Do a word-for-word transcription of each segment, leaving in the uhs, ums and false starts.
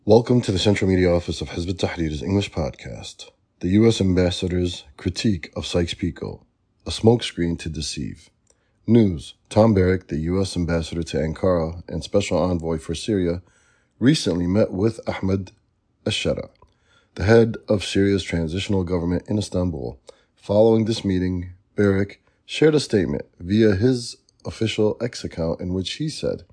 Welcome to the Central Media Office of Hizb ut-Tahrir's English podcast, the U S Ambassador's Critique of Sykes-Picot, a smokescreen to deceive. News: Tom Barrack, the U S Ambassador to Ankara and Special Envoy for Syria, recently met with Ahmed al-Shara, the head of Syria's transitional government in Istanbul. Following this meeting, Barrack shared a statement via his official X account in which he said,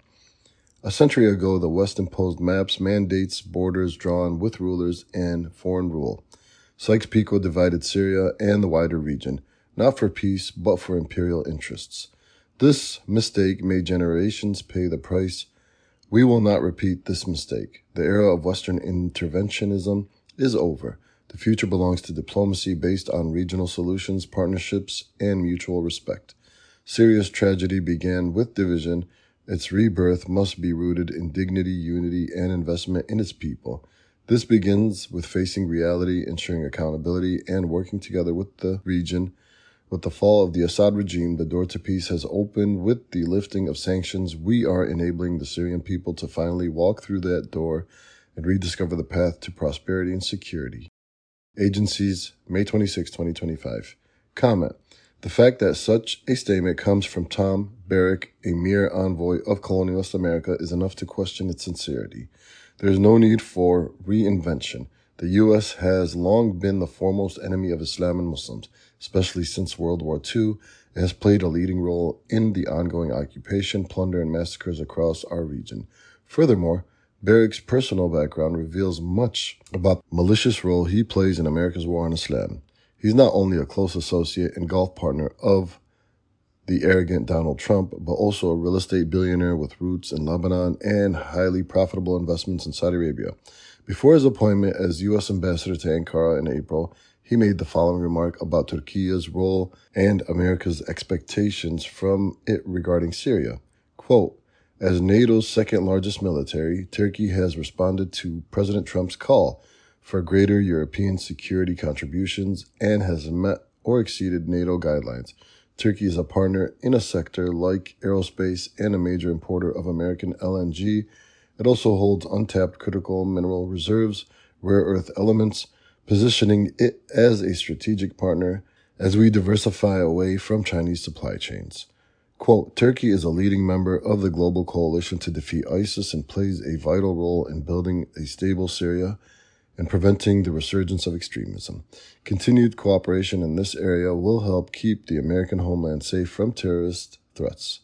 "A century ago, the West imposed maps, mandates, borders drawn with rulers, and foreign rule. Sykes-Picot divided Syria and the wider region, not for peace, but for imperial interests. This mistake made generations pay the price. We will not repeat this mistake. The era of Western interventionism is over. The future belongs to diplomacy based on regional solutions, partnerships, and mutual respect. Syria's tragedy began with division. Its rebirth must be rooted in dignity, unity, and investment in its people. This begins with facing reality, ensuring accountability, and working together with the region. With the fall of the Assad regime, the door to peace has opened. With the lifting of sanctions, we are enabling the Syrian people to finally walk through that door and rediscover the path to prosperity and security." Agencies, May twenty-sixth, twenty twenty-five. Comment: The fact that such a statement comes from Tom Barrack, a mere envoy of colonialist America, is enough to question its sincerity. There is no need for reinvention. The U S has long been the foremost enemy of Islam and Muslims, especially since World War Two. It has played a leading role in the ongoing occupation, plunder, and massacres across our region. Furthermore, Barrack's personal background reveals much about the malicious role he plays in America's war on Islam. He's not only a close associate and golf partner of the arrogant Donald Trump, but also a real estate billionaire with roots in Lebanon and highly profitable investments in Saudi Arabia. Before his appointment as U S Ambassador to Ankara in April, he made the following remark about Turkey's role and America's expectations from it regarding Syria. Quote, "As NATO's second largest military, Turkey has responded to President Trump's call for greater European security contributions and has met or exceeded NATO guidelines. Turkey is a partner in a sector like aerospace and a major importer of American L N G. It also holds untapped critical mineral reserves, rare earth elements, positioning it as a strategic partner as we diversify away from Chinese supply chains." Quote, "Turkey is a leading member of the global coalition to defeat ISIS and plays a vital role in building a stable Syria and preventing the resurgence of extremism. Continued cooperation in this area will help keep the American homeland safe from terrorist threats."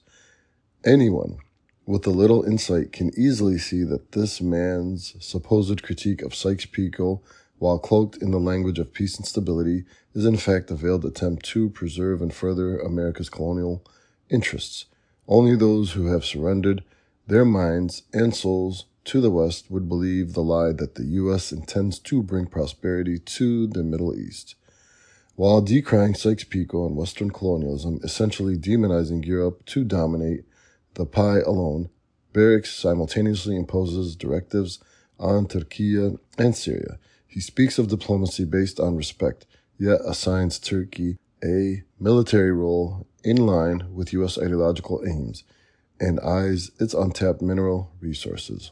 Anyone with a little insight can easily see that this man's supposed critique of Sykes-Picot, while cloaked in the language of peace and stability, is in fact a veiled attempt to preserve and further America's colonial interests. Only those who have surrendered their minds and souls to the West would believe the lie that the U S intends to bring prosperity to the Middle East. While decrying Sykes-Picot and Western colonialism, essentially demonizing Europe to dominate the pie alone, Barrack simultaneously imposes directives on Turkey and Syria. He speaks of diplomacy based on respect, yet assigns Turkey a military role in line with U S ideological aims and eyes its untapped mineral resources.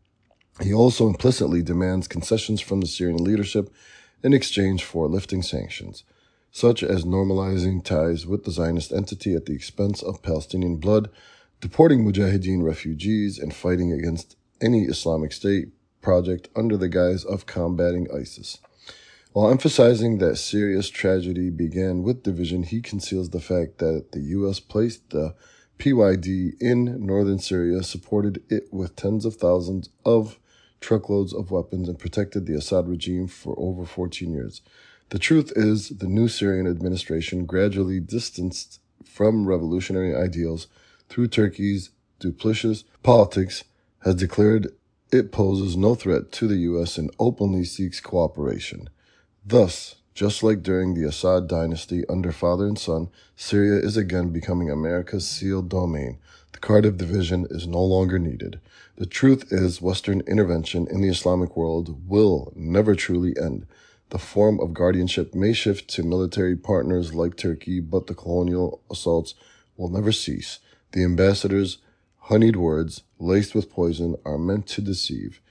He also implicitly demands concessions from the Syrian leadership in exchange for lifting sanctions, such as normalizing ties with the Zionist entity at the expense of Palestinian blood, deporting Mujahideen refugees, and fighting against any Islamic State project under the guise of combating ISIS. While emphasizing that Syria's tragedy began with division, he conceals the fact that the U S placed the P Y D in northern Syria, supported it with tens of thousands of truckloads of weapons, and protected the Assad regime for over fourteen years. The truth is, the new Syrian administration, gradually distanced from revolutionary ideals through Turkey's duplicitous politics, has declared it poses no threat to the U S and openly seeks cooperation. Thus, just like during the Assad dynasty under father and son, Syria is again becoming America's sealed domain. The Cardiff division is no longer needed. The truth is, Western intervention in the Islamic world will never truly end. The form of guardianship may shift to military partners like Turkey, but the colonial assaults will never cease. The ambassador's honeyed words, laced with poison, are meant to deceive.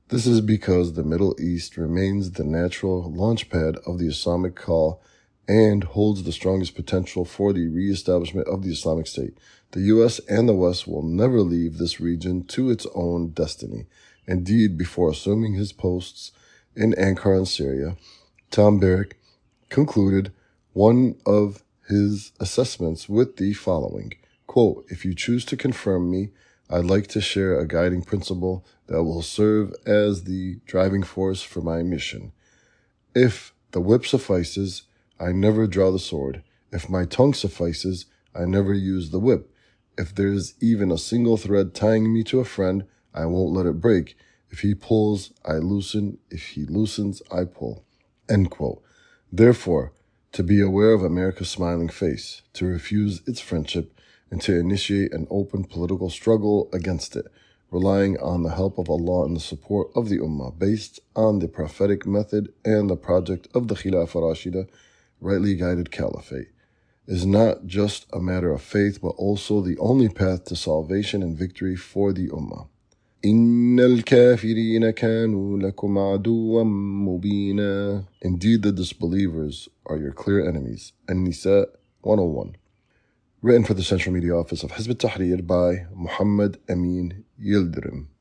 This is because the Middle East remains the natural launchpad of the Islamic call and holds the strongest potential for the re-establishment of the Islamic State. The U S and the West will never leave this region to its own destiny. Indeed, before assuming his posts in Ankara and Syria, Tom Barrack concluded one of his assessments with the following, quote, "If you choose to confirm me, I'd like to share a guiding principle that will serve as the driving force for my mission. If the whip suffices, I never draw the sword. If my tongue suffices, I never use the whip. If there's even a single thread tying me to a friend, I won't let it break. If he pulls, I loosen. If he loosens, I pull." End quote. Therefore, to be aware of America's smiling face, to refuse its friendship, and to initiate an open political struggle against it, relying on the help of Allah and the support of the Ummah, based on the prophetic method and the project of the Khilafah Rashida, rightly guided caliphate, is not just a matter of faith, but also the only path to salvation and victory for the Ummah. إِنَّ الْكَافِرِينَ كَانُوا لَكُمْ عَدُوًّا مُبِينًا. Indeed, the disbelievers are your clear enemies. An-Nisa one oh one. Written for the Central Media Office of Hizb ut-Tahrir by Muhammad Amin Yildirim.